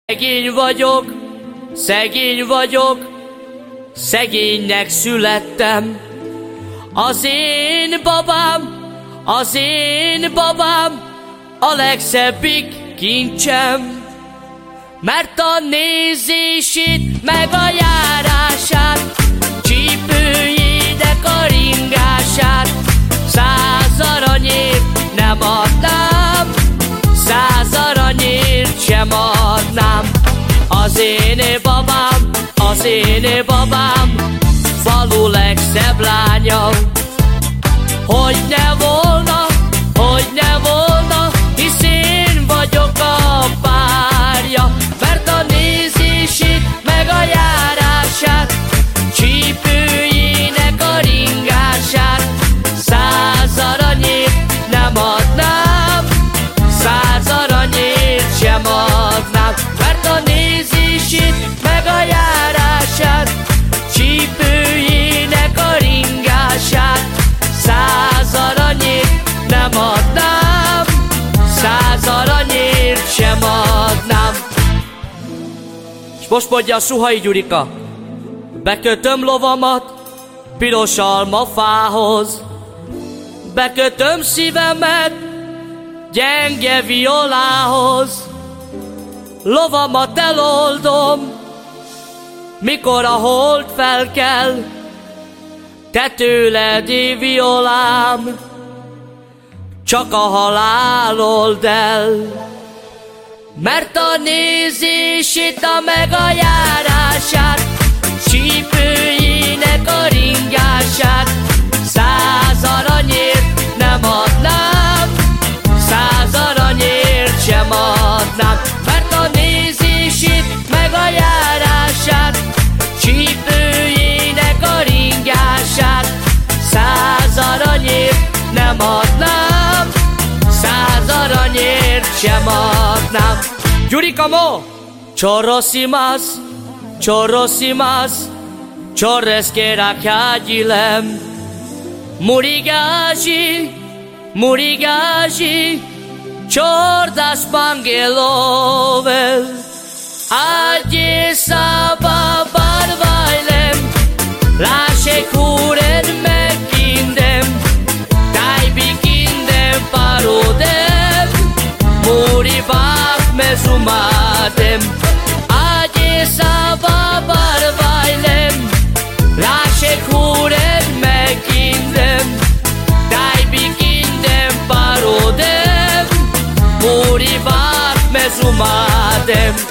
Szegény vagyok, szegénynek születtem. Az én babám a legszebbik kincsem, mert a nézését meg a járását, csípőjének a ringását 100 aranyért nem adnám, 100 aranyért sem adnám. Az én babám falu legszebb lánya. Hogy ne volna, hisz én vagyok a párja, mert a nézését meg a járását, csípőjének a ringását 100 aranyért nem adnám, 100 aranyért sem adnám, mert a nézését meg a járását, csípőjének a ringását 100 aranyért nem adnám, 100 aranyért sem adnám. És most mondja a Suhai Gyurika: bekötöm lovamat piros almafához, bekötöm szívemet gyenge violához, lovamat eloldom, mikor a hold felkel, te tőled violám, csak a halál old el. Mert a nézését, a meg a járását, csípőjének a ringását 100 aranyért nem adnám, 100 aranyért sem adnám. Mert a nézését, meg a járását, csípőjének a ringását 100 aranyért nem adnám, 100 aranyért sem adnám. Gyurika mo! Chorrosimas, chorres que rakyagilem, murigaji, chordas pangelovel, Addis Ababa bailem, lashe kuren mekindem, taibi kindem parodem, muribak mezumadem. Addis Ababa bailem, lashe kuren mekindem, taibi kindem parodem, muribak mezumadem.